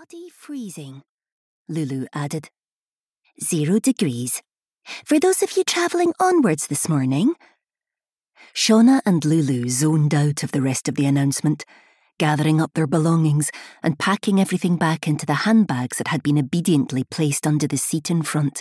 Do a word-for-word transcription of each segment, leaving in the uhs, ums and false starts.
bloody freezing, Lulu added. Zero degrees. For those of you travelling onwards this morning. Shauna and Lulu zoned out of the rest of the announcement, gathering up their belongings and packing everything back into the handbags that had been obediently placed under the seat in front.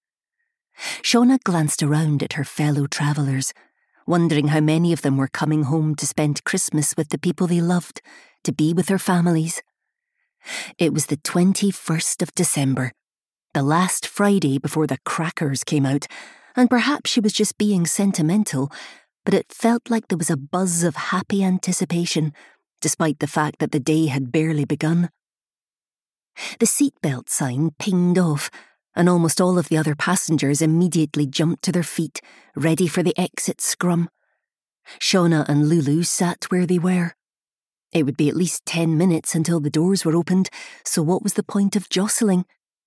Shauna glanced around at her fellow travellers, wondering how many of them were coming home to spend Christmas with the people they loved, to be with their families. It was the twenty-first of December, the last Friday before the crackers came out, and perhaps she was just being sentimental, but it felt like there was a buzz of happy anticipation, despite the fact that the day had barely begun. The seatbelt sign pinged off, and almost all of the other passengers immediately jumped to their feet, ready for the exit scrum. Shauna and Lulu sat where they were. It would be at least ten minutes until the doors were opened, so what was the point of jostling?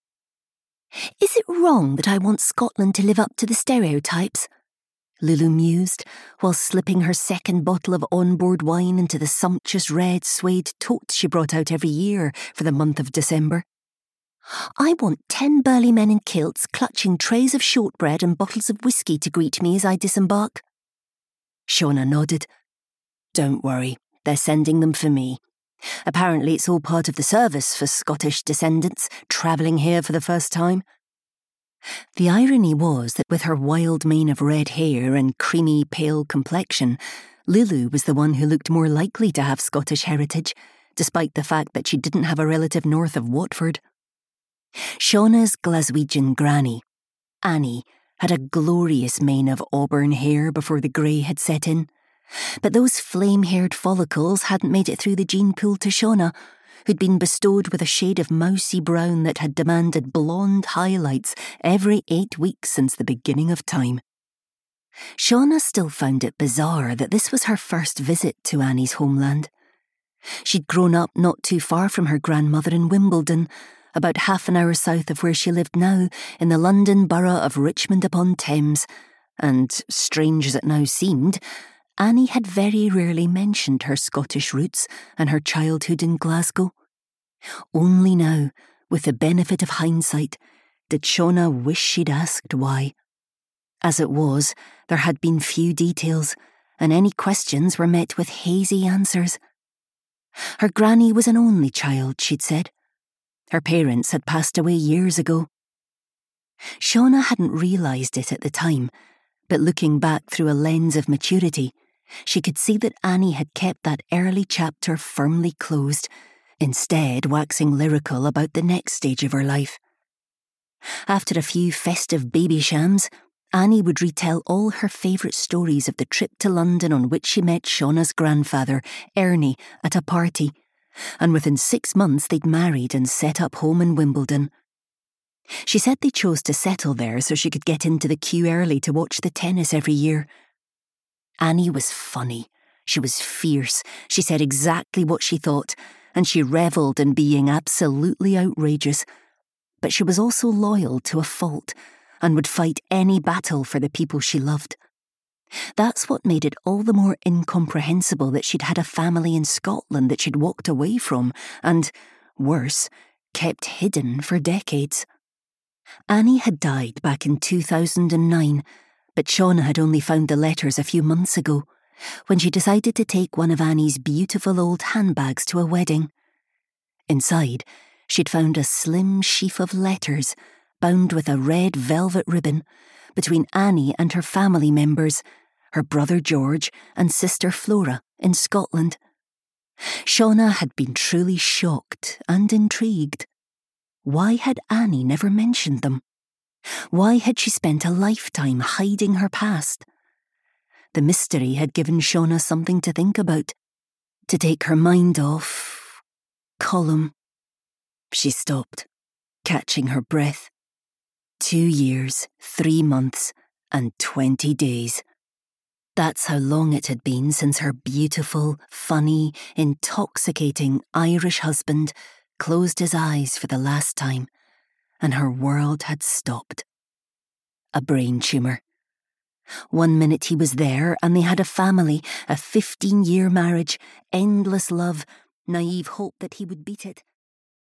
Is it wrong that I want Scotland to live up to the stereotypes? Lulu mused, while slipping her second bottle of onboard wine into the sumptuous red suede tote she brought out every year for the month of December. I want ten burly men in kilts clutching trays of shortbread and bottles of whiskey to greet me as I disembark. Shauna nodded. Don't worry, they're sending them for me. Apparently it's all part of the service for Scottish descendants travelling here for the first time. The irony was that with her wild mane of red hair and creamy pale complexion, Lulu was the one who looked more likely to have Scottish heritage, despite the fact that she didn't have a relative north of Watford. Shauna's Glaswegian granny, Annie, had a glorious mane of auburn hair before the grey had set in, but those flame-haired follicles hadn't made it through the gene pool to Shauna, who'd been bestowed with a shade of mousy brown that had demanded blonde highlights every eight weeks since the beginning of time. Shauna still found it bizarre that this was her first visit to Annie's homeland. She'd grown up not too far from her grandmother in Wimbledon, about half an hour south of where she lived now, in the London borough of Richmond-upon-Thames, and, strange as it now seemed, Annie had very rarely mentioned her Scottish roots and her childhood in Glasgow. Only now, with the benefit of hindsight, did Shauna wish she'd asked why. As it was, there had been few details, and any questions were met with hazy answers. Her granny was an only child, she'd said. Her parents had passed away years ago. Shauna hadn't realised it at the time, but looking back through a lens of maturity, she could see that Annie had kept that early chapter firmly closed, instead waxing lyrical about the next stage of her life. After a few festive baby shams, Annie would retell all her favourite stories of the trip to London on which she met Shauna's grandfather, Ernie, at a party, and within six months they'd married and set up home in Wimbledon. She said they chose to settle there so she could get into the queue early to watch the tennis every year. Annie was funny. She was fierce. She said exactly what she thought, and she revelled in being absolutely outrageous. But she was also loyal to a fault, and would fight any battle for the people she loved. That's what made it all the more incomprehensible that she'd had a family in Scotland that she'd walked away from, and, worse, kept hidden for decades. Annie had died back in two thousand nine, but Shauna had only found the letters a few months ago, when she decided to take one of Annie's beautiful old handbags to a wedding. Inside, she'd found a slim sheaf of letters, bound with a red velvet ribbon, between Annie and her family members, her brother George and sister Flora, in Scotland. Shauna had been truly shocked and intrigued. Why had Annie never mentioned them? Why had she spent a lifetime hiding her past? The mystery had given Shauna something to think about, to take her mind off Colum. She stopped, catching her breath. Two years, three months, and twenty days. That's how long it had been since her beautiful, funny, intoxicating Irish husband closed his eyes for the last time, and her world had stopped. A brain tumour. One minute he was there and they had a family, a fifteen-year marriage, endless love, naive hope that he would beat it.